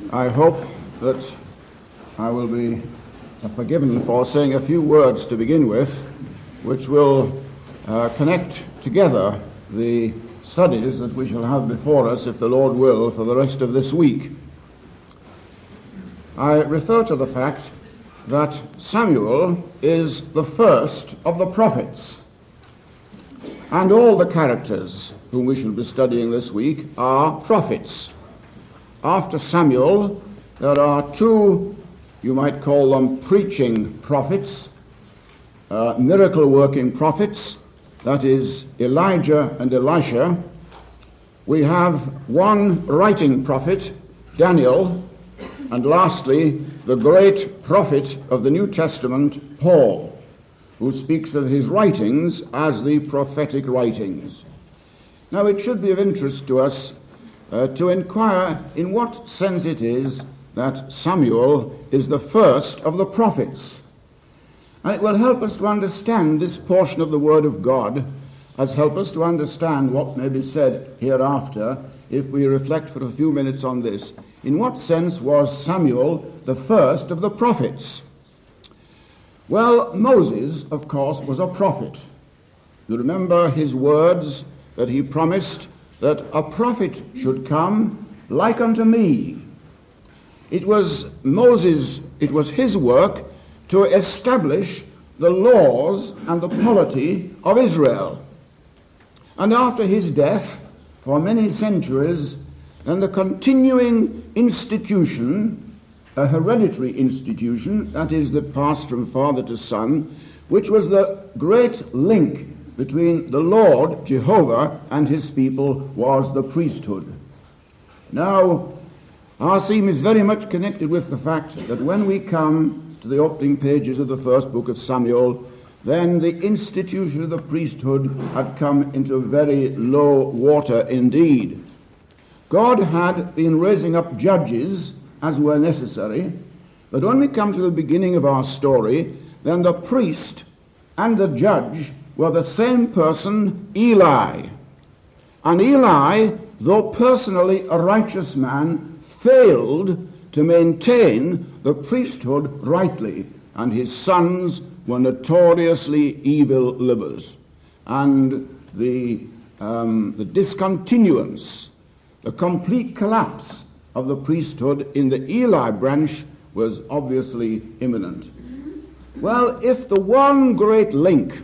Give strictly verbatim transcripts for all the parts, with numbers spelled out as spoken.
I hope that I will be forgiven for saying a few words to begin with, which will uh, connect together the studies that we shall have before us, if the Lord will, for the rest of this week. I refer to the fact that Samuel is the first of the prophets, and all the characters whom we shall be studying this week are prophets. After Samuel, there are two, you might call them preaching prophets, uh, miracle-working prophets, that is Elijah and Elisha. We have one writing prophet, Daniel, and lastly, the great prophet of the New Testament, Paul, who speaks of his writings as the prophetic writings. Now, it should be of interest to us uh, to inquire in what sense it is that Samuel is the first of the prophets. And it will help us to understand this portion of the Word of God, as help us to understand what may be said hereafter if we reflect for a few minutes on this. In what sense was Samuel the first of the prophets? Well, Moses, of course, was a prophet. You remember his words that he promised that a prophet should come like unto me. It was Moses, it was his work to establish the laws and the polity of Israel. And after his death, for many centuries, then the continuing institution, a hereditary institution, that is, that passed from father to son, which was the great link between the Lord, Jehovah, and his people, was the priesthood. Now, our theme is very much connected with the fact that when we come to the opening pages of the first book of Samuel, then the institution of the priesthood had come into very low water indeed. God had been raising up judges as were necessary, but when we come to the beginning of our story, then the priest and the judge were the same person, Eli. And Eli, though personally a righteous man, failed to maintain the priesthood rightly, and his sons were notoriously evil livers. And the, um, the discontinuance, the complete collapse of the priesthood in the Eli branch was obviously imminent. Well, if the one great link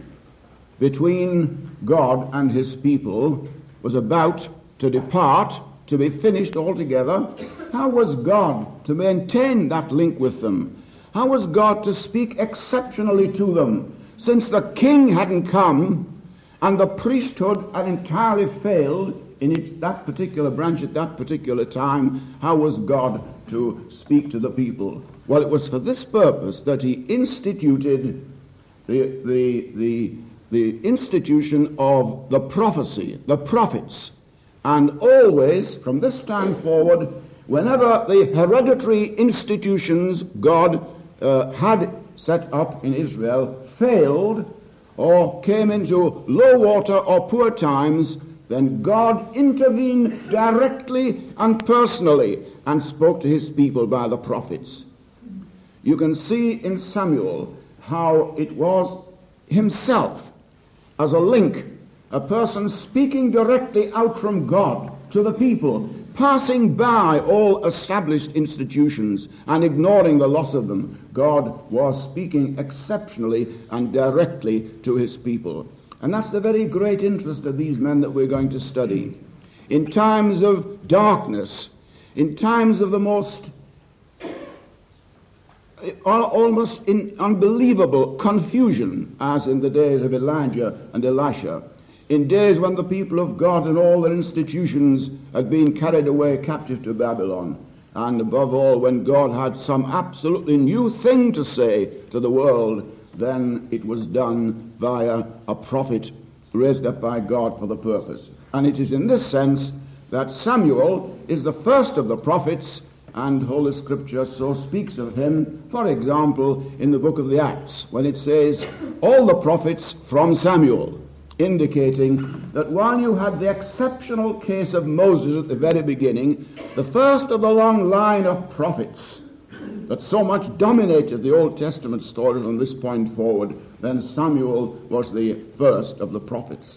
between God and his people was about to depart, to be finished altogether, how was God to maintain that link with them? How was God to speak exceptionally to them? Since the king hadn't come and the priesthood had entirely failed in its, that particular branch at that particular time, how was God to speak to the people? Well, it was for this purpose that he instituted the, the, the, the institution of the prophecy, the prophets. And always, from this time forward, whenever the hereditary institutions God uh, had set up in Israel failed or came into low water or poor times, then God intervened directly and personally and spoke to his people by the prophets. You can see in Samuel how it was himself as a link, a person speaking directly out from God to the people, passing by all established institutions and ignoring the loss of them. God was speaking exceptionally and directly to his people. And that's the very great interest of these men that we're going to study. In times of darkness, in times of the most almost in unbelievable confusion, as in the days of Elijah and Elisha, in days when the people of God and all their institutions had been carried away captive to Babylon, and above all, when God had some absolutely new thing to say to the world, then it was done via a prophet raised up by God for the purpose. And it is in this sense that Samuel is the first of the prophets, and Holy Scripture so speaks of him, for example, in the book of the Acts, when it says, all the prophets from Samuel. indicating that while you had the exceptional case of Moses at the very beginning, the first of the long line of prophets that so much dominated the Old Testament story from this point forward, then Samuel was the first of the prophets.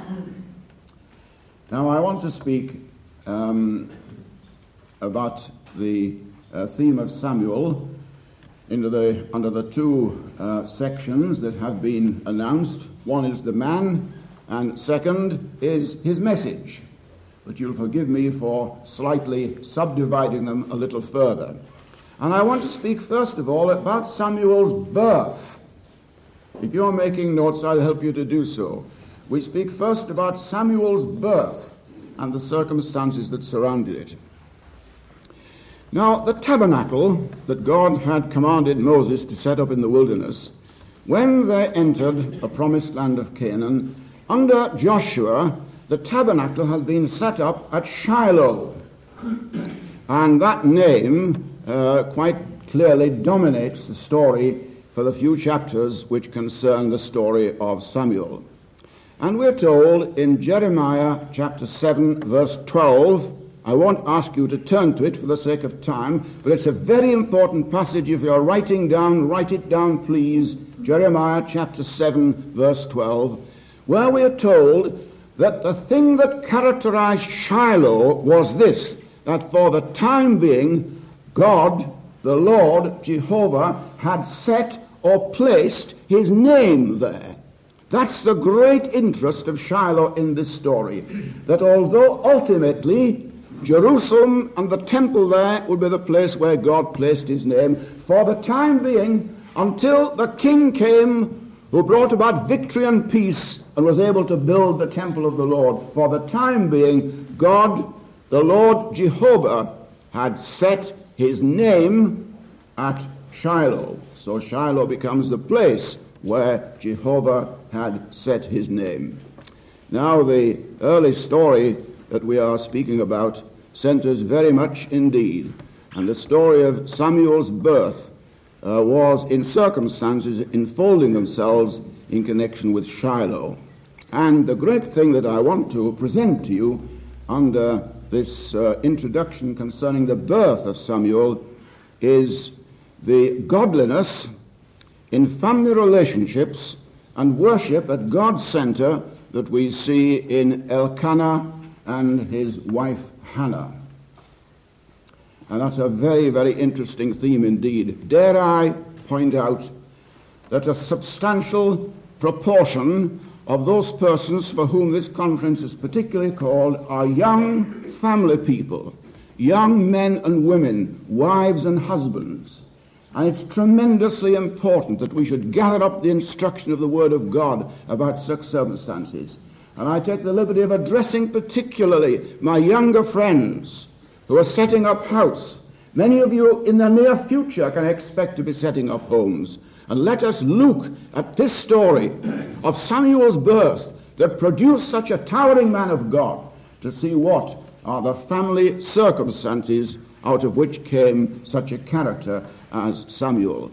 Now I want to speak um, about the uh, theme of Samuel into the, under the two uh, sections that have been announced. One is the man, and second is his message. But you'll forgive me for slightly subdividing them a little further. And I want to speak first of all about Samuel's birth. If you're making notes, I'll help you to do so. We speak first about Samuel's birth and the circumstances that surrounded it. Now, the tabernacle that God had commanded Moses to set up in the wilderness, when they entered the promised land of Canaan, under Joshua, the tabernacle had been set up at Shiloh. And that name uh, quite clearly dominates the story for the few chapters which concern the story of Samuel. And we're told in Jeremiah chapter seven, verse twelve, I won't ask you to turn to it for the sake of time, but it's a very important passage. If you're writing down, write it down, please. Jeremiah chapter seven, verse twelve, where we are told that the thing that characterized Shiloh was this, that for the time being, God, the Lord, Jehovah, had set or placed his name there. That's the great interest of Shiloh in this story, that although ultimately Jerusalem and the temple there would be the place where God placed his name, for the time being, until the king came who brought about victory and peace and was able to build the temple of the Lord, for the time being, God, the Lord Jehovah, had set his name at Shiloh. So Shiloh becomes the place where Jehovah had set his name. Now the early story that we are speaking about centers very much indeed, and the story of Samuel's birth uh, was in circumstances enfolding themselves in connection with Shiloh. And the great thing that I want to present to you under this uh, introduction concerning the birth of Samuel is the godliness in family relationships and worship at God's center that we see in Elkanah and his wife Hannah. And that's a very, very interesting theme indeed. Dare I point out that a substantial proportion of those persons for whom this conference is particularly called are young family people, young men and women, wives and husbands. And it's tremendously important that we should gather up the instruction of the Word of God about such circumstances. And I take the liberty of addressing particularly my younger friends who are setting up house. Many of you in the near future can expect to be setting up homes. And let us look at this story of Samuel's birth that produced such a towering man of God to see what are the family circumstances out of which came such a character as Samuel.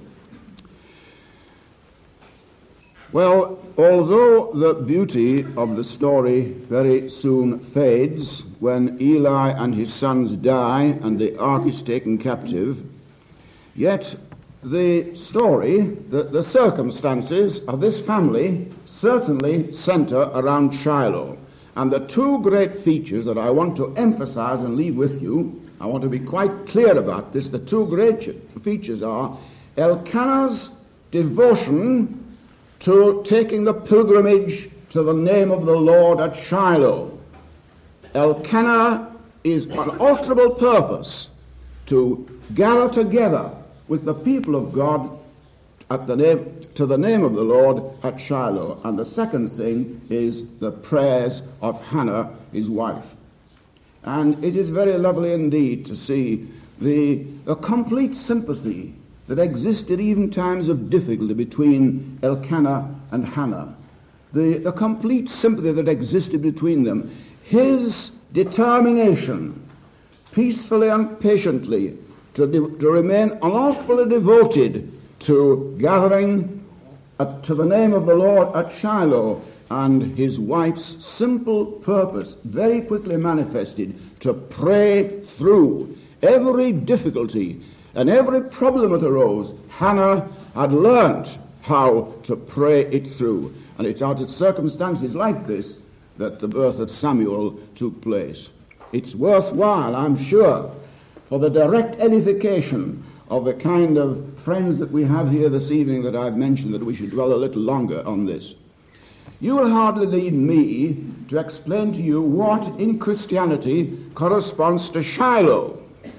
Well, although the beauty of the story very soon fades when Eli and his sons die and the ark is taken captive, yet the story, the, the circumstances of this family certainly center around Shiloh. And the two great features that I want to emphasize and leave with you, I want to be quite clear about this, the two great features are Elkanah's devotion to taking the pilgrimage to the name of the Lord at Shiloh. Elkanah is unalterable purpose to gather together with the people of God at the name, to the name of the Lord at Shiloh. And the second thing is the prayers of Hannah, his wife. And it is very lovely indeed to see the, the complete sympathy that existed even in times of difficulty between Elkanah and Hannah. The, the complete sympathy that existed between them. His determination, peacefully and patiently, to, de- to remain unalterably devoted to gathering at, to the name of the Lord at Shiloh, and his wife's simple purpose, very quickly manifested, to pray through every difficulty and every problem that arose. Hannah had learnt how to pray it through. And it's out of circumstances like this that the birth of Samuel took place. It's worthwhile, I'm sure, for the direct edification of the kind of friends that we have here this evening that I've mentioned, that we should dwell a little longer on this. You will hardly need me to explain to you what in Christianity corresponds to Shiloh.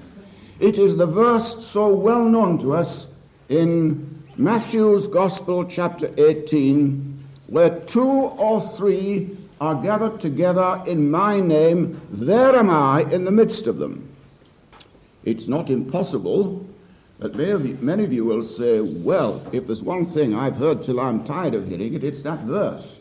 It is the verse so well known to us in Matthew's Gospel, chapter eighteen, where two or three are gathered together in my name, there am I in the midst of them. It's not impossible that many of you, many of you will say, well, if there's one thing I've heard till I'm tired of hearing it, it's that verse.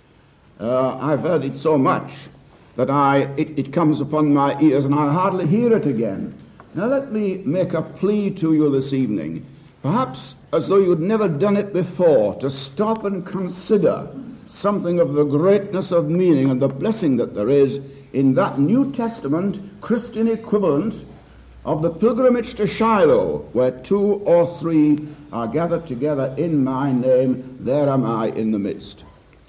Uh, I've heard it so much that I it, it comes upon my ears and I'll hardly hear it again. Now let me make a plea to you this evening, perhaps as though you'd never done it before, to stop and consider something of the greatness of meaning and the blessing that there is in that New Testament Christian equivalent of the pilgrimage to Shiloh, where two or three are gathered together in my name, there am I in the midst.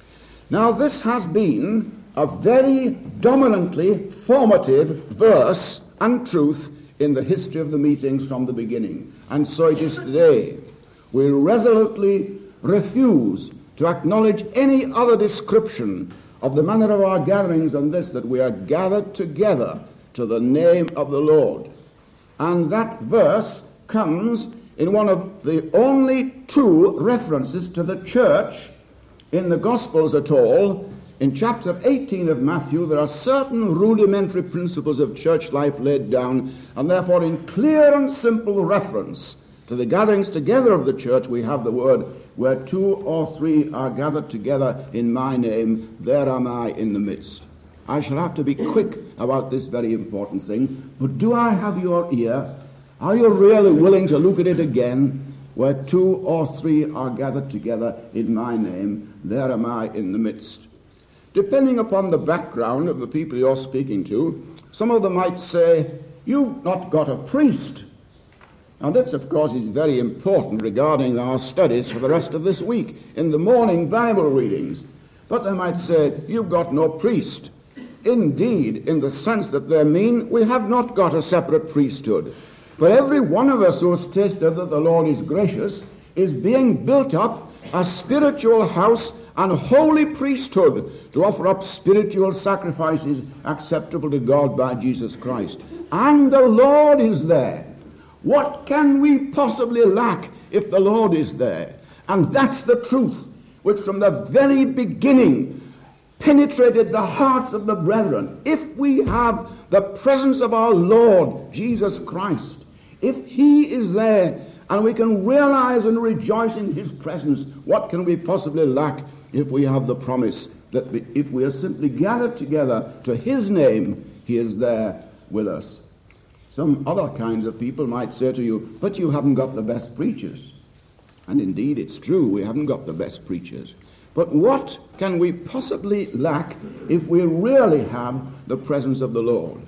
Now this has been a very dominantly formative verse and truth in the history of the meetings from the beginning, and so it is today. We resolutely refuse to acknowledge any other description of the manner of our gatherings than this, that we are gathered together to the name of the Lord. And that verse comes in one of the only two references to the church in the Gospels at all. In chapter eighteen of Matthew, there are certain rudimentary principles of church life laid down, and therefore in clear and simple reference to the gatherings together of the church, we have the word, where two or three are gathered together in my name, there am I in the midst. I shall have to be quick about this very important thing, but do I have your ear? Are you really willing to look at it again? Where two or three are gathered together in my name, there am I in the midst. Depending upon the background of the people you're speaking to, some of them might say, you've not got a priest. Now this, of course, is very important regarding our studies for the rest of this week in the morning Bible readings. But they might say, you've got no priest. Indeed, in the sense that they mean, we have not got a separate priesthood. But every one of us who has tasted that the Lord is gracious is being built up a spiritual house and holy priesthood to offer up spiritual sacrifices acceptable to God by Jesus Christ. And the Lord is there. What can we possibly lack if the Lord is there? And that's the truth which from the very beginning penetrated the hearts of the brethren. If we have the presence of our Lord Jesus Christ, if he is there and we can realize and rejoice in his presence, what can we possibly lack if we have the promise that we, if we are simply gathered together to his name, he is there with us? Some other kinds of people might say to you, but you haven't got the best preachers. And indeed, it's true, we haven't got the best preachers. But what can we possibly lack if we really have the presence of the Lord?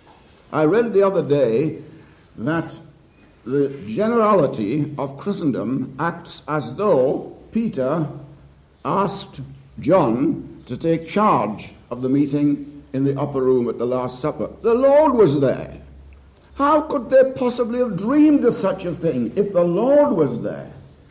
I read the other day that the generality of Christendom acts as though Peter asked John to take charge of the meeting in the upper room at the Last Supper. The Lord was there. How could they possibly have dreamed of such a thing if the Lord was there?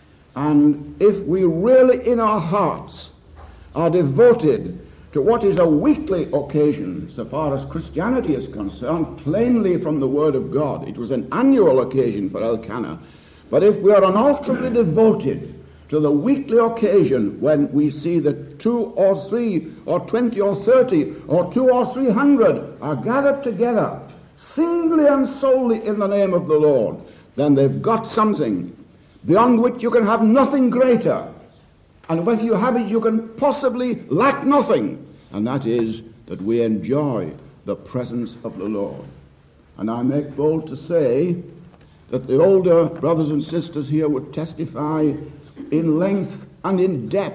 And if we really in our hearts are devoted to what is a weekly occasion, so far as Christianity is concerned, plainly from the Word of God, it was an annual occasion for Elkanah. But if we are unalterably devoted to the weekly occasion when we see that two or three or twenty or thirty or two or three hundred are gathered together singly and solely in the name of the Lord, then they've got something beyond which you can have nothing greater. And when you have it, you can possibly lack nothing. And that is that we enjoy the presence of the Lord. And I make bold to say that the older brothers and sisters here would testify in length and in depth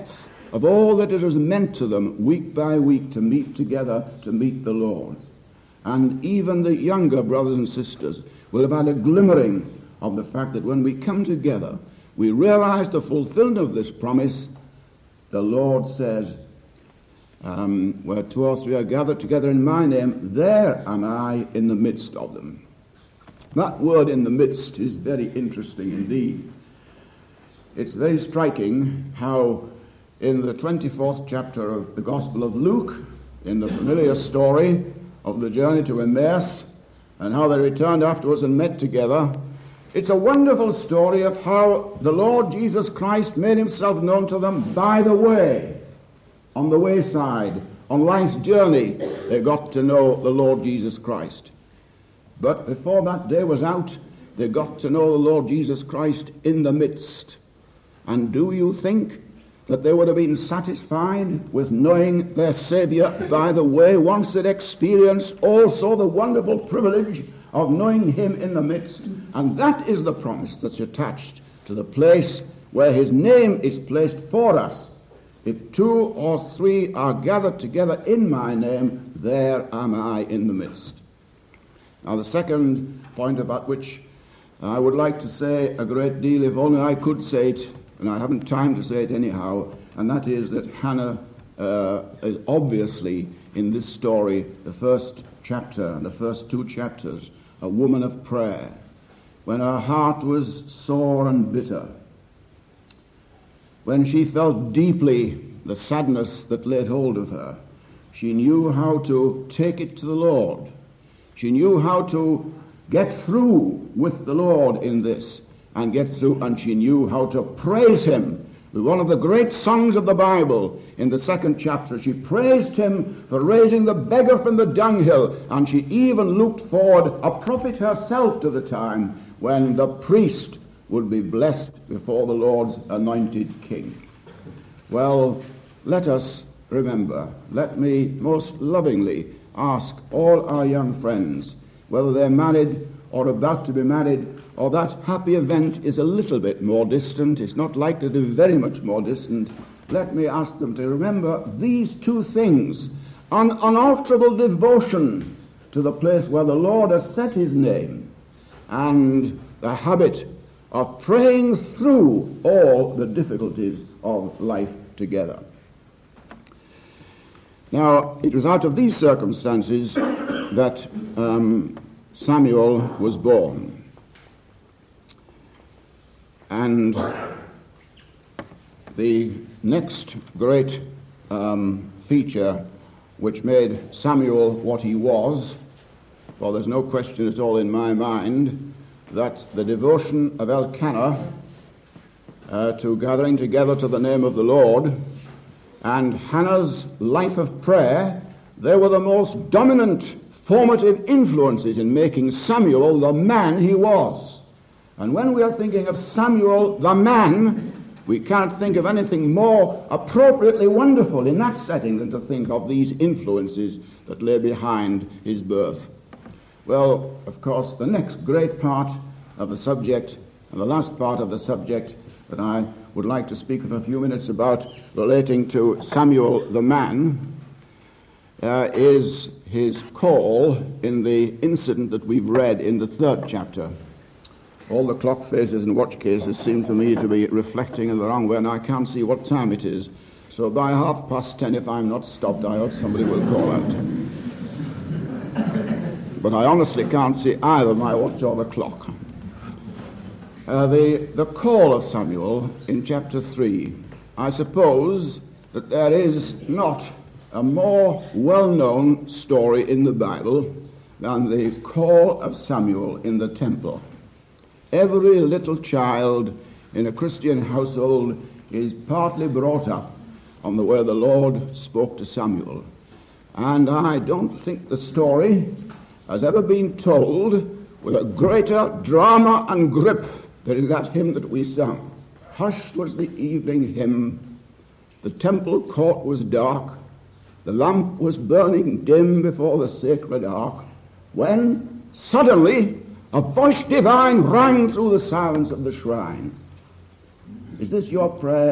of all that it has meant to them week by week to meet together to meet the Lord. And even the younger brothers and sisters will have had a glimmering of the fact that when we come together, we realize the fulfillment of this promise. The Lord says, um, where two or three are gathered together in my name, there am I in the midst of them. That word in the midst is very interesting indeed. It's very striking how in the twenty-fourth chapter of the Gospel of Luke, in the familiar story of the journey to Emmaus, and how they returned afterwards and met together, it's a wonderful story of how the Lord Jesus Christ made himself known to them by the way, on the wayside, on life's journey. They got to know the Lord Jesus Christ. But before that day was out, they got to know the Lord Jesus Christ in the midst. And do you think that they would have been satisfied with knowing their Savior by the way once they'd experienced also the wonderful privilege of knowing him in the midst? And that is the promise that's attached to the place where his name is placed for us. If two or three are gathered together in my name, there am I in the midst. Now the second point about which I would like to say a great deal, if only I could say it, and I haven't time to say it anyhow, and that is that Hannah uh, is obviously in this story, the first chapter and the first two chapters, a woman of prayer. When her heart was sore and bitter, when she felt deeply the sadness that laid hold of her, she knew how to take it to the Lord. She knew how to get through with the Lord in this and get through, and she knew how to praise him. With one of the great songs of the Bible, in the second chapter, she praised him for raising the beggar from the dunghill, and she even looked forward, a prophet herself, to the time when the priest would be blessed before the Lord's anointed king. Well, let us remember, let me most lovingly ask all our young friends, whether they're married or about to be married, or that happy event is a little bit more distant, it's not likely to be very much more distant, let me ask them to remember these two things: an unalterable devotion to the place where the Lord has set his name, and the habit of praying through all the difficulties of life together. Now, it was out of these circumstances that um, Samuel was born. And the next great um, feature which made Samuel what he was, for there's no question at all in my mind that the devotion of Elkanah uh, to gathering together to the name of the Lord and Hannah's life of prayer, they were the most dominant formative influences in making Samuel the man he was. And when we are thinking of Samuel the man, we can't think of anything more appropriately wonderful in that setting than to think of these influences that lay behind his birth. Well, of course, the next great part of the subject, and the last part of the subject that I would like to speak for a few minutes about relating to Samuel the man, uh, is his call in the incident that we've read in the third chapter. All the clock faces and watch cases seem to me to be reflecting in the wrong way, and I can't see what time it is. So by half past ten, if I'm not stopped, I hope somebody will call out. But I honestly can't see either my watch or the clock. Uh, the, the call of Samuel in chapter three. I suppose that there is not a more well-known story in the Bible than the call of Samuel in the temple. Every little child in a Christian household is partly brought up on the way the Lord spoke to Samuel. And I don't think the story has ever been told with a greater drama and grip than that hymn that we sang. Hushed was the evening hymn, the temple court was dark, the lamp was burning dim before the sacred ark, when suddenly a voice divine rang through the silence of the shrine. Is this your prayer,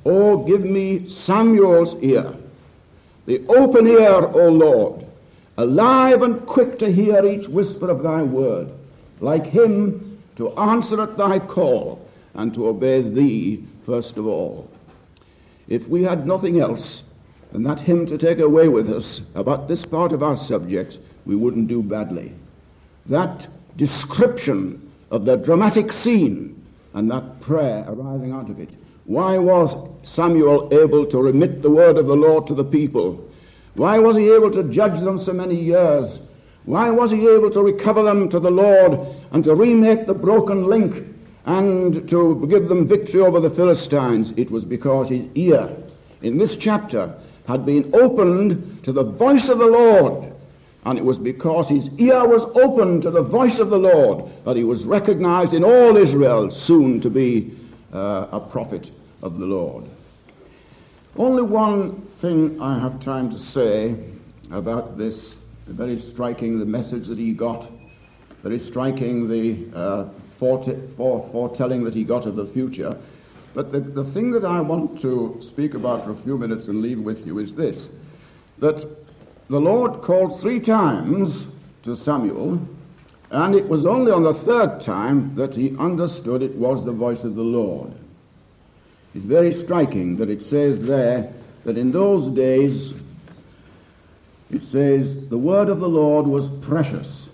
Oh, give me Samuel's ear, the open ear, O Lord, alive and quick to hear each whisper of thy word, like him to answer at thy call and to obey thee first of all. If we had nothing else than that hymn to take away with us about this part of our subject, we wouldn't do badly. That description of the dramatic scene and that prayer arising out of it. Why was Samuel able to remit the word of the Lord to the people? Why was he able to judge them so many years? Why was he able to recover them to the Lord and to remake the broken link and to give them victory over the Philistines? It was because his ear in this chapter had been opened to the voice of the Lord. And it was because his ear was open to the voice of the Lord that he was recognized in all Israel soon to be uh, a prophet of the Lord. Only one thing I have time to say about this, very striking the message that he got, very striking the uh, forete- fore- foretelling that he got of the future. But the, the thing that I want to speak about for a few minutes and leave with you is this, that the Lord called three times to Samuel, and it was only on the third time that he understood it was the voice of the Lord. It's very striking that it says there that in those days, it says, the word of the Lord was precious.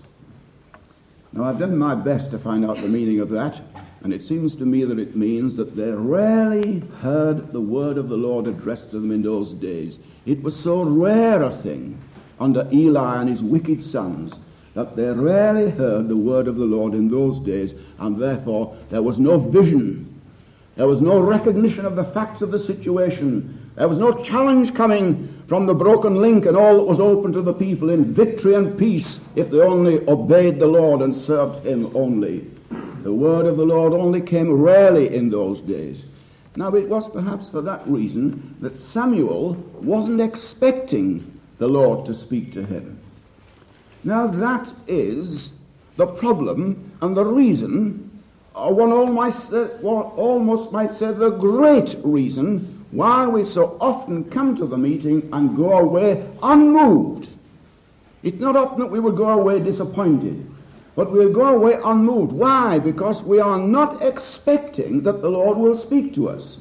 Now, I've done my best to find out the meaning of that, and it seems to me that it means that they rarely heard the word of the Lord addressed to them in those days. It was so rare a thing under Eli and his wicked sons that they rarely heard the word of the Lord in those days, and therefore there was no vision. There was no recognition of the facts of the situation. There was no challenge coming from the broken link, and all that was open to the people in victory and peace if they only obeyed the Lord and served him only. The word of the Lord only came rarely in those days. Now, it was perhaps for that reason that Samuel wasn't expecting the Lord to speak to him. Now, that is the problem and the reason, or one almost, one almost might say the great reason, why we so often come to the meeting and go away unmoved. It's not often that we will go away disappointed, but we'll go away unmoved. Why? Because we are not expecting that the Lord will speak to us.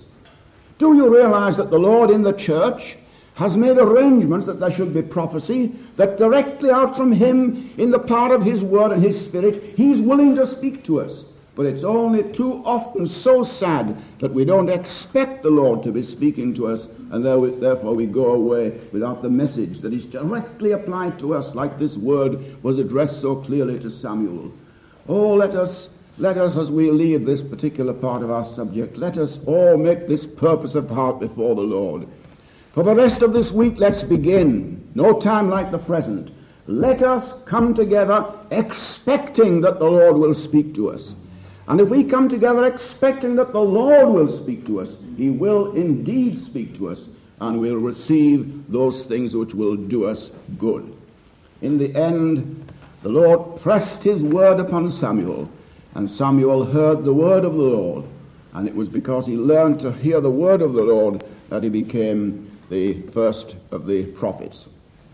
Do you realize that the Lord in the church has made arrangements that there should be prophecy, that directly out from him, in the power of his word and his spirit, he's willing to speak to us? But it's only too often so sad that we don't expect the Lord to be speaking to us, and therefore we go away without the message that is directly applied to us, like this word was addressed so clearly to Samuel. Oh, let us, let us, as we leave this particular part of our subject, let us all make this purpose of heart before the Lord. For the rest of this week, let's begin. No time like the present. Let us come together expecting that the Lord will speak to us. And if we come together expecting that the Lord will speak to us, he will indeed speak to us, and we'll receive those things which will do us good. In the end, the Lord pressed his word upon Samuel, and Samuel heard the word of the Lord. And it was because he learned to hear the word of the Lord that he became the first of the prophets.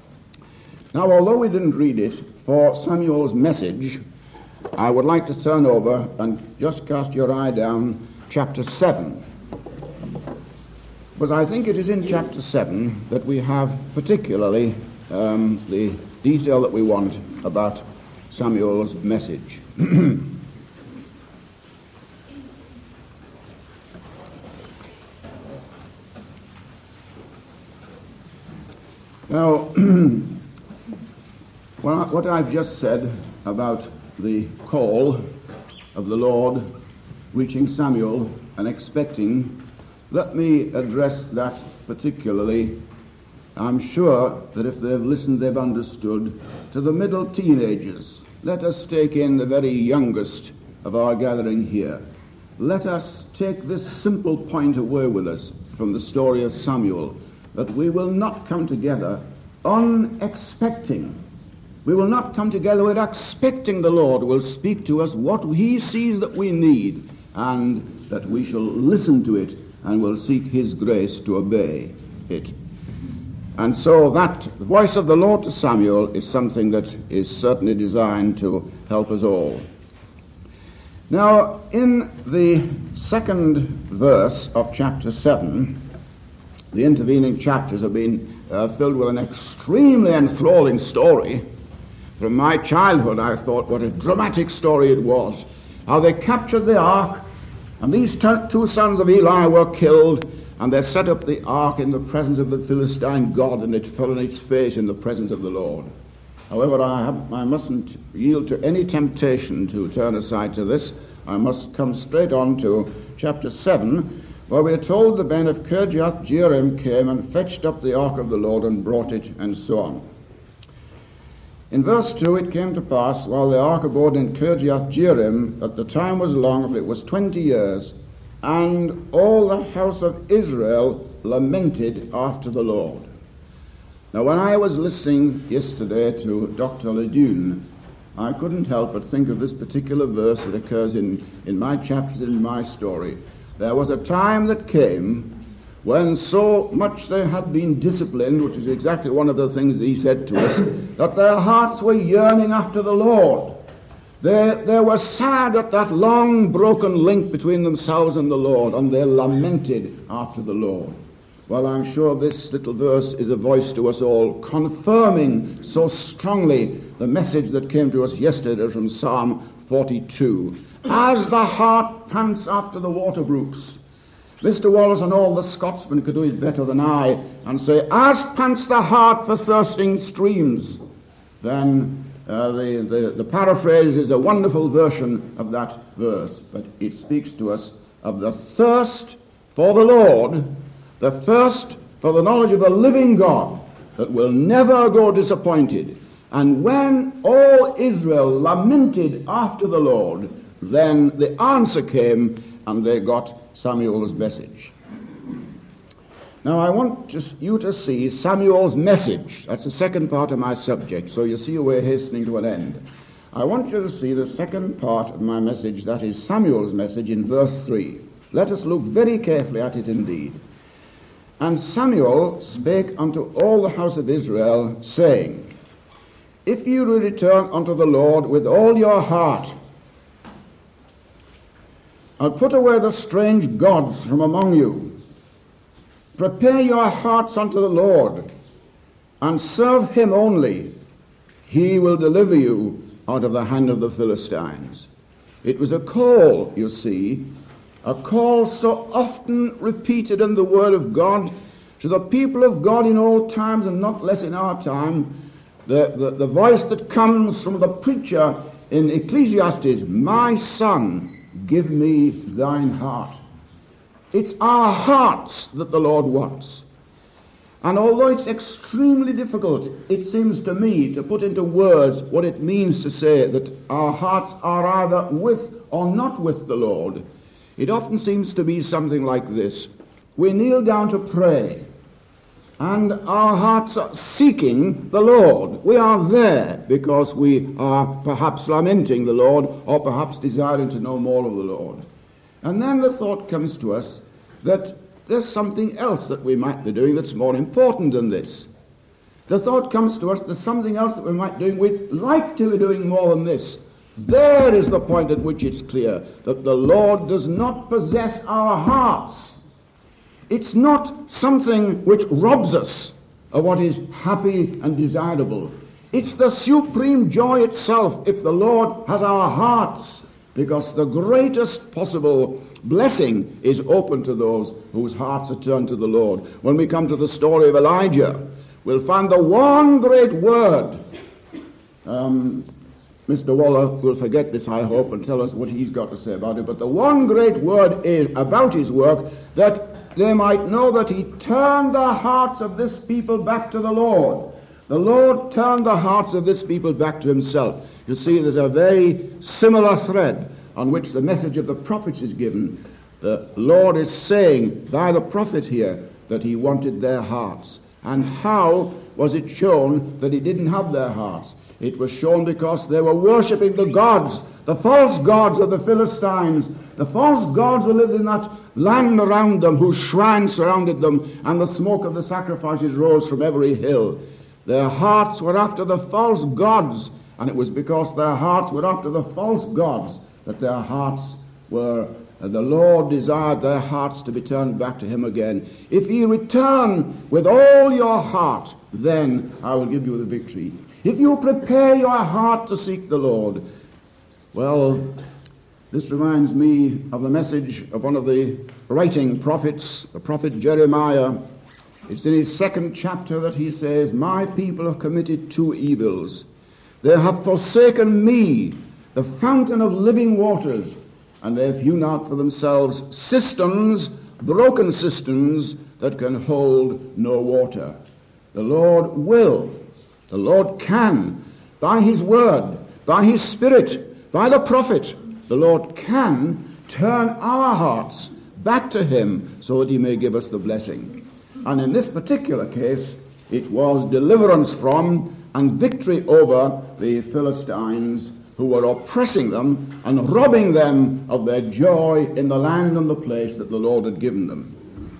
Now, although we didn't read it, for Samuel's message, I would like to turn over and just cast your eye down chapter seven. Because I think it is in chapter seven that we have particularly um, the detail that we want about Samuel's message. Now, what I've just said about the call of the Lord reaching Samuel and expecting, let me address that particularly. I'm sure that if they've listened, they've understood, to the middle teenagers. Let us take in the very youngest of our gathering here. Let us take this simple point away with us from the story of Samuel, that we will not come together unexpecting. We will not come together with expecting the Lord will speak to us what he sees that we need, and that we shall listen to it and will seek his grace to obey it. And so that the voice of the Lord to Samuel is something that is certainly designed to help us all. Now, in the second verse of chapter seven, the intervening chapters have been uh, filled with an extremely enthralling story. From my childhood, I thought what a dramatic story it was. How they captured the ark, and these two sons of Eli were killed, and they set up the ark in the presence of the Philistine god, and it fell on its face in the presence of the Lord. However, I, have, I mustn't yield to any temptation to turn aside to this. I must come straight on to chapter seven, where we are told the men of Kirjath-jearim came and fetched up the ark of the Lord and brought it, and so on. In verse two, it came to pass, while the ark abode in Kirjath-jearim, that the time was long, it was twenty years, and all the house of Israel lamented after the Lord. Now, when I was listening yesterday to Doctor Ledune, I couldn't help but think of this particular verse that occurs in, in my chapters and in my story. There was a time that came when so much they had been disciplined, which is exactly one of the things that he said to us, that their hearts were yearning after the Lord. They, they were sad at that long broken link between themselves and the Lord, and they lamented after the Lord. Well, I'm sure this little verse is a voice to us all, confirming so strongly the message that came to us yesterday from Psalm forty-two. As the hart pants after the water brooks. Mister Wallace and all the Scotsmen could do it better than I, and say, as pants the hart for thirsting streams. Then uh, the, the, the paraphrase is a wonderful version of that verse, but it speaks to us of the thirst for the Lord, the thirst for the knowledge of the living God that will never go disappointed. And when all Israel lamented after the Lord, then the answer came, and they got Samuel's message. Now, I want just you to see Samuel's message. That's the second part of my subject, so you see we're hastening to an end. I want you to see the second part of my message, that is Samuel's message in verse three. Let us look very carefully at it indeed. And Samuel spake unto all the house of Israel, saying, if you will return unto the Lord with all your heart, and put away the strange gods from among you, prepare your hearts unto the Lord, and serve him only, he will deliver you out of the hand of the Philistines. It was a call, you see, a call so often repeated in the Word of God to the people of God in all times, and not less in our time. The, the, the voice that comes from the preacher in Ecclesiastes, my son, give me thine heart. It's our hearts that the Lord wants. And although it's extremely difficult, it seems to me, to put into words what it means to say that our hearts are either with or not with the Lord, it often seems to be something like this. We kneel down to pray, and our hearts are seeking the Lord. We are there because we are perhaps lamenting the Lord, or perhaps desiring to know more of the Lord. And then the thought comes to us that there's something else that we might be doing that's more important than this. The thought comes to us, there's something else that we might be doing, we'd like to be doing more than this. There is the point at which it's clear that the Lord does not possess our hearts. It's not something which robs us of what is happy and desirable. It's the supreme joy itself if the Lord has our hearts, because the greatest possible blessing is open to those whose hearts are turned to the Lord. When we come to the story of Elijah, we'll find the one great word. Um, Mister Waller will forget this, I hope, and tell us what he's got to say about it. But the one great word is about his work, that they might know that he turned the hearts of this people back to the Lord. The Lord turned the hearts of this people back to himself. You see, there's a very similar thread on which the message of the prophets is given. The Lord is saying by the prophet here that he wanted their hearts. And how was it shown that he didn't have their hearts? It was shown because they were worshipping the gods, the false gods of the Philistines, the false gods who lived in that land around them, whose shrines surrounded them, and the smoke of the sacrifices rose from every hill. Their hearts were after the false gods, and it was because their hearts were after the false gods that their hearts were, uh, the Lord desired their hearts to be turned back to him again. If ye return with all your heart, then I will give you the victory. If you prepare your heart to seek the Lord. Well, this reminds me of the message of one of the writing prophets, the prophet Jeremiah. It's in his second chapter that he says, my people have committed two evils. They have forsaken me, the fountain of living waters, and they have hewn out for themselves cisterns, broken cisterns that can hold no water. The Lord will, the Lord can, by his word, by his spirit, by the prophet, the Lord can turn our hearts back to him so that he may give us the blessing. And in this particular case, it was deliverance from and victory over the Philistines who were oppressing them and robbing them of their joy in the land and the place that the Lord had given them.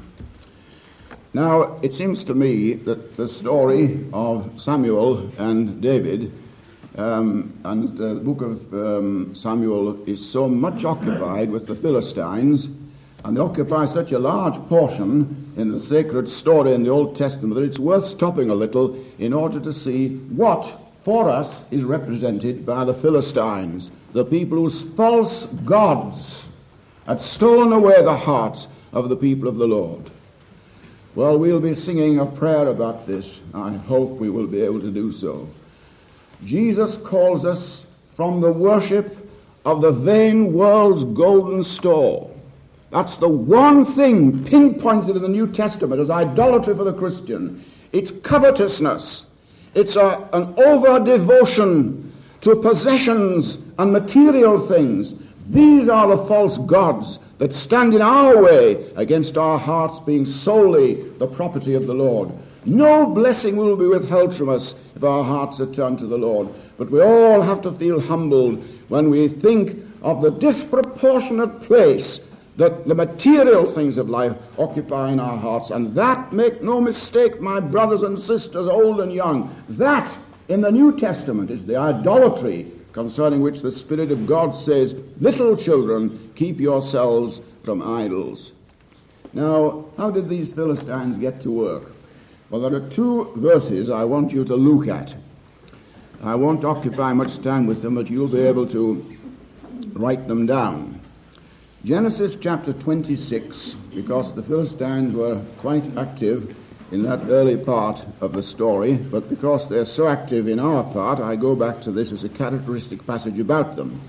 Now, it seems to me that the story of Samuel and David um, and the book of um, Samuel is so much occupied with the Philistines, and they occupy such a large portion in the sacred story in the Old Testament that it's worth stopping a little in order to see what, for us, is represented by the Philistines, the people whose false gods had stolen away the hearts of the people of the Lord. Well, we'll be singing a prayer about this. I hope we will be able to do so. Jesus calls us from the worship of the vain world's golden store. That's the one thing pinpointed in the New Testament as idolatry for the Christian. It's covetousness. It's a, an over-devotion to possessions and material things. These are the false gods that stand in our way against our hearts being solely the property of the Lord. No blessing will be withheld from us if our hearts are turned to the Lord. But we all have to feel humbled when we think of the disproportionate place that the material things of life occupy in our hearts. And that, make no mistake, my brothers and sisters, old and young, that in the New Testament is the idolatry concerning which the Spirit of God says, little children, keep yourselves from idols. Now, how did these Philistines get to work? Well, there are two verses I want you to look at. I won't occupy much time with them, but you'll be able to write them down. Genesis chapter twenty-six, because the Philistines were quite active in that early part of the story, but because they're so active in our part, I go back to this as a characteristic passage about them.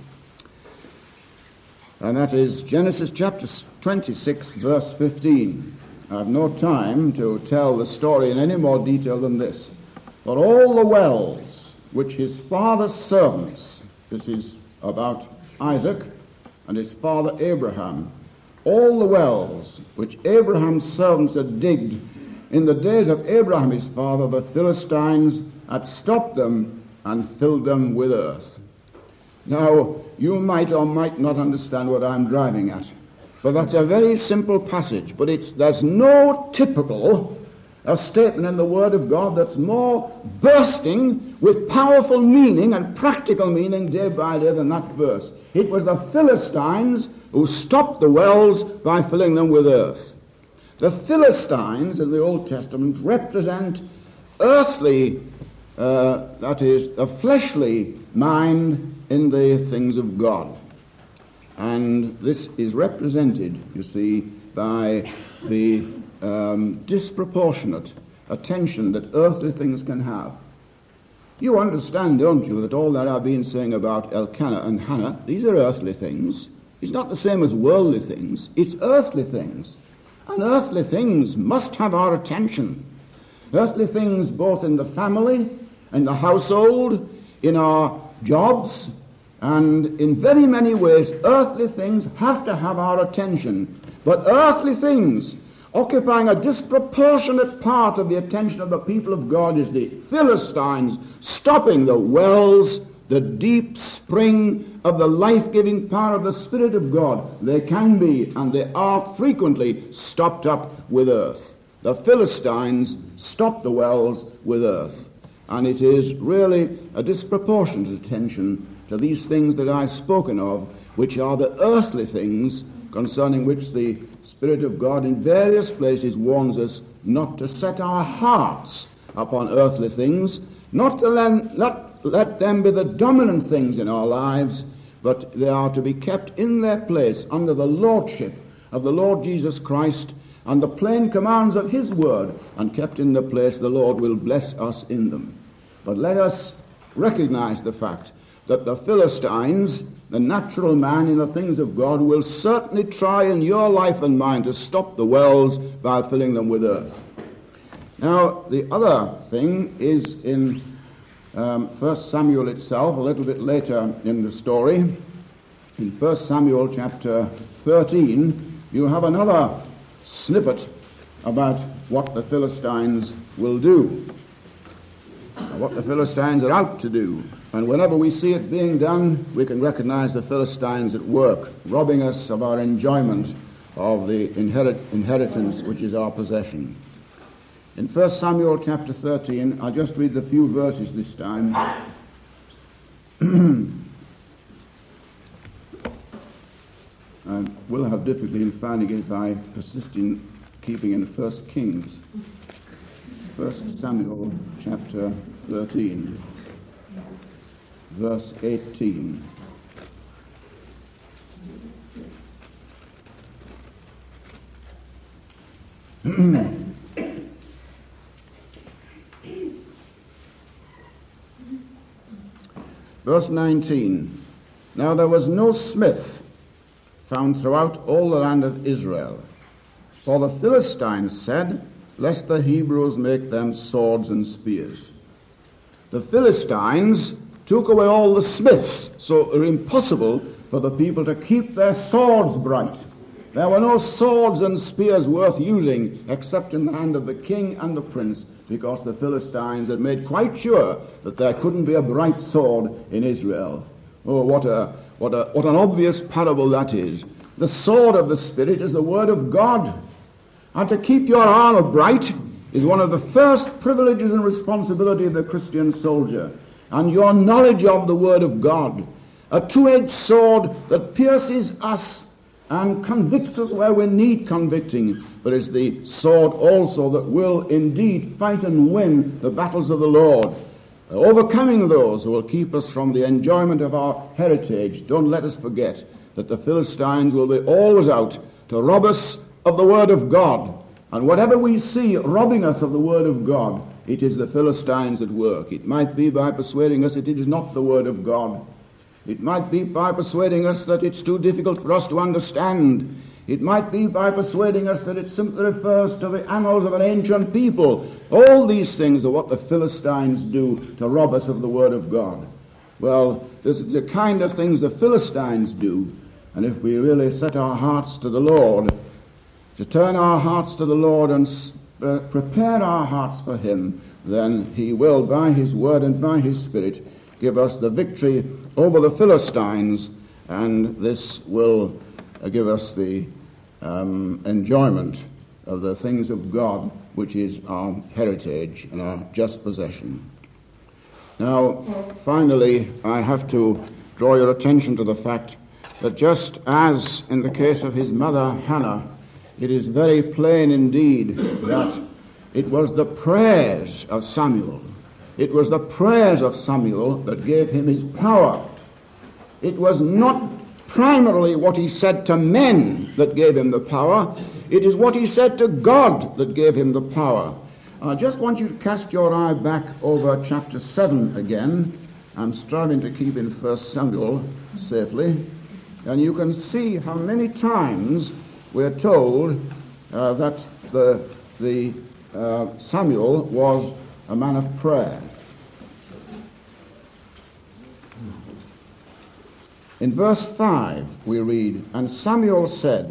And that is Genesis chapter twenty-six, verse fifteen. I have no time to tell the story in any more detail than this. For all the wells which his father's servants, this is about Isaac and his father Abraham, all the wells which Abraham's servants had digged in the days of Abraham his father, the Philistines had stopped them and filled them with earth. Now, you might or might not understand what I'm driving at, but that's a very simple passage, but it's there's no typical a statement in the Word of God that's more bursting with powerful meaning and practical meaning day by day than that verse. It was the Philistines who stopped the wells by filling them with earth. The Philistines in the Old Testament represent earthly, uh, that is, the fleshly mind in the things of God. And this is represented, you see, by the um, disproportionate attention that earthly things can have. You understand, don't you, that all that I've been saying about Elkanah and Hannah, these are earthly things. It's not the same as worldly things. It's earthly things. And earthly things must have our attention. Earthly things both in the family, in the household, in our jobs, and in very many ways, earthly things have to have our attention. But earthly things occupying a disproportionate part of the attention of the people of God, is the Philistines stopping the wells, the deep spring of the life-giving power of the Spirit of God. They can be, and they are frequently, stopped up with earth. The Philistines stop the wells with earth. And it is really a disproportionate attention to these things that I've spoken of, which are the earthly things concerning which the Spirit of God in various places warns us not to set our hearts upon earthly things, not to let, let, let them be the dominant things in our lives, but they are to be kept in their place under the lordship of the Lord Jesus Christ and the plain commands of his word, and kept in the place the Lord will bless us in them. But let us recognize the fact that the Philistines, the natural man in the things of God, will certainly try in your life and mine to stop the wells by filling them with earth. Now, the other thing is in um, First Samuel itself, a little bit later in the story. In First Samuel chapter thirteen, you have another snippet about what the Philistines will do, what the Philistines are out to do. And whenever we see it being done, we can recognize the Philistines at work, robbing us of our enjoyment of the inherit, inheritance which is our possession. In First Samuel chapter thirteen, I'll just read the few verses this time. I will have difficulty in finding it if I persist in keeping in First Kings. First Samuel chapter thirteen, verse eighteen. Verse nineteen. Now there was no smith found throughout all the land of Israel, for the Philistines said, lest the Hebrews make them swords and spears. The Philistines took away all the smiths, so it was impossible for the people to keep their swords bright. There were no swords and spears worth using except in the hand of the king and the prince, because the Philistines had made quite sure that there couldn't be a bright sword in Israel. Oh, what a what a what an obvious parable that is. The sword of the Spirit is the word of God. And to keep your armor bright is one of the first privileges and responsibility of the Christian soldier. And your knowledge of the word of God, a two-edged sword that pierces us and convicts us where we need convicting, but is the sword also that will indeed fight and win the battles of the Lord, overcoming those who will keep us from the enjoyment of our heritage. Don't let us forget that the Philistines will be always out to rob us of the word of God. And whatever we see robbing us of the word of God, it is the Philistines at work. It might be by persuading us that it is not the word of God. It might be by persuading us that it's too difficult for us to understand. It might be by persuading us that it simply refers to the annals of an ancient people. All these things are what the Philistines do to rob us of the word of God. Well, this is the kind of things the Philistines do. And if we really set our hearts to the Lord, to turn our hearts to the Lord and uh, prepare our hearts for him, then he will, by his word and by his Spirit, give us the victory over the Philistines, and this will uh, give us the um, enjoyment of the things of God, which is our heritage and our just possession. Now, finally, I have to draw your attention to the fact that just as in the case of his mother Hannah, it is very plain indeed that it was the prayers of Samuel. It was the prayers of Samuel that gave him his power. It was not primarily what he said to men that gave him the power. It is what he said to God that gave him the power. I just want you to cast your eye back over chapter seven again. I'm striving to keep in First Samuel safely. And you can see how many times we're told uh, that the, the uh, Samuel was a man of prayer. In verse five we read, and Samuel said,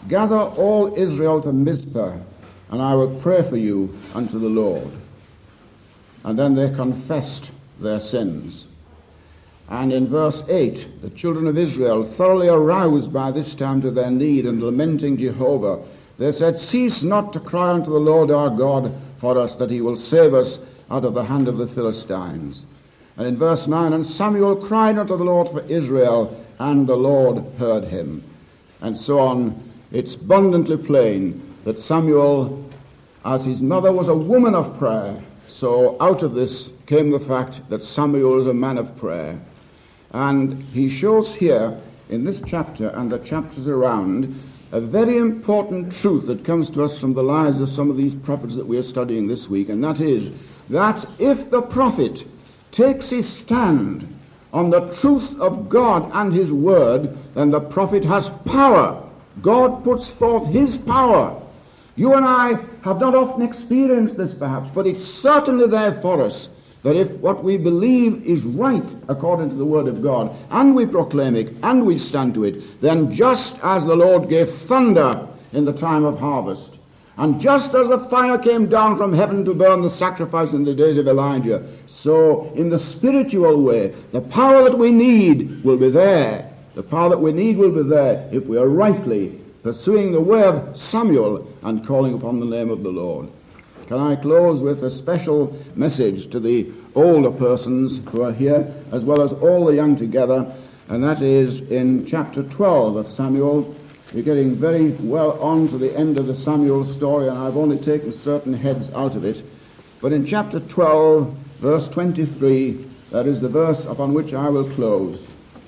gather all Israel to Mizpah, and I will pray for you unto the Lord. And then they confessed their sins. And in verse eight, the children of Israel, thoroughly aroused by this time to their need and lamenting Jehovah, they said, cease not to cry unto the Lord our God for us, that he will save us out of the hand of the Philistines. And in verse nine, and Samuel cried unto the Lord for Israel, and the Lord heard him. And so on. It's abundantly plain that Samuel, as his mother was a woman of prayer, so out of this came the fact that Samuel is a man of prayer. And he shows here in this chapter and the chapters around a very important truth that comes to us from the lives of some of these prophets that we are studying this week, and that is that if the prophet takes his stand on the truth of God and his word, then the prophet has power. God puts forth his power. You and I have not often experienced this perhaps, but it's certainly there for us, that if what we believe is right according to the word of God, and we proclaim it, and we stand to it, then just as the Lord gave thunder in the time of harvest, and just as the fire came down from heaven to burn the sacrifice in the days of Elijah, so in the spiritual way, the power that we need will be there. The power that we need will be there if we are rightly pursuing the way of Samuel and calling upon the name of the Lord. Can I close with a special message to the older persons who are here, as well as all the young together, and that is in chapter twelve of Samuel. We're getting very well on to the end of the Samuel story, and I've only taken certain heads out of it. But in chapter twelve, verse twenty-three, that is the verse upon which I will close.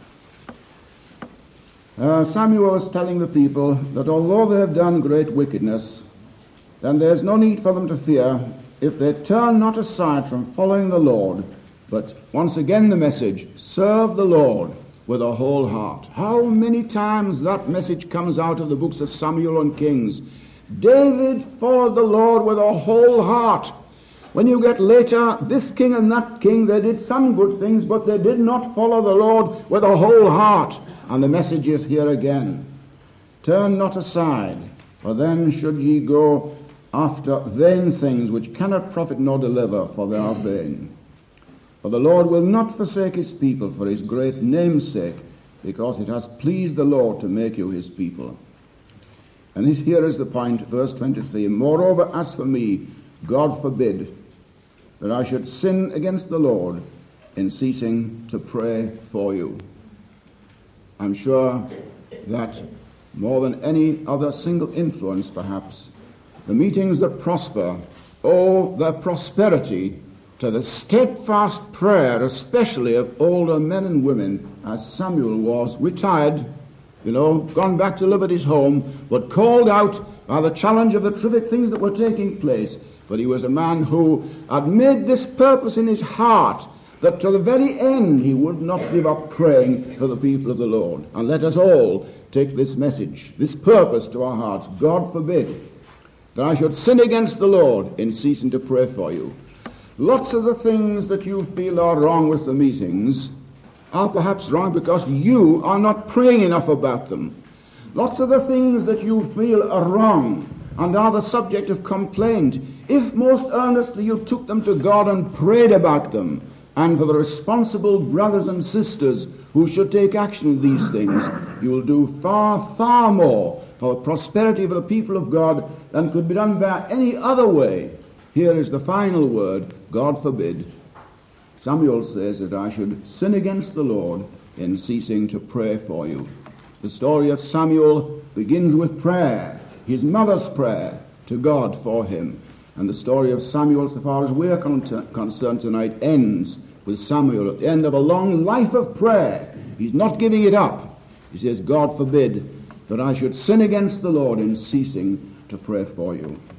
Uh, Samuel is telling the people that although they have done great wickedness, then there is no need for them to fear if they turn not aside from following the Lord, but once again the message, serve the Lord with a whole heart. How many times that message comes out of the books of Samuel and Kings. David followed the Lord with a whole heart. When you get later, this king and that king, they did some good things, but they did not follow the Lord with a whole heart. And the message is here again. Turn not aside, for then should ye go after vain things which cannot profit nor deliver, for they are vain. For the Lord will not forsake his people for his great name's sake, because it has pleased the Lord to make you his people. And this, here is the point, verse twenty-three. Moreover, as for me, God forbid that I should sin against the Lord in ceasing to pray for you. I'm sure that more than any other single influence, perhaps, the meetings that prosper owe their prosperity to the steadfast prayer, especially of older men and women, as Samuel was, retired, you know, gone back to live at his home, but called out by the challenge of the terrific things that were taking place. But he was a man who had made this purpose in his heart, that to the very end he would not give up praying for the people of the Lord. And let us all take this message, this purpose to our hearts. God forbid that I should sin against the Lord in ceasing to pray for you. Lots of the things that you feel are wrong with the meetings are perhaps wrong because you are not praying enough about them. Lots of the things that you feel are wrong and are the subject of complaint, if most earnestly you took them to God and prayed about them, and for the responsible brothers and sisters who should take action in these things, you will do far, far more for the prosperity of the people of God than could be done by any other way. Here is the final word, God forbid. Samuel says that I should sin against the Lord in ceasing to pray for you. The story of Samuel begins with prayer, his mother's prayer to God for him. And the story of Samuel, so far as we are con- concerned tonight, ends with Samuel at the end of a long life of prayer. He's not giving it up. He says, God forbid that I should sin against the Lord in ceasing to pray for you.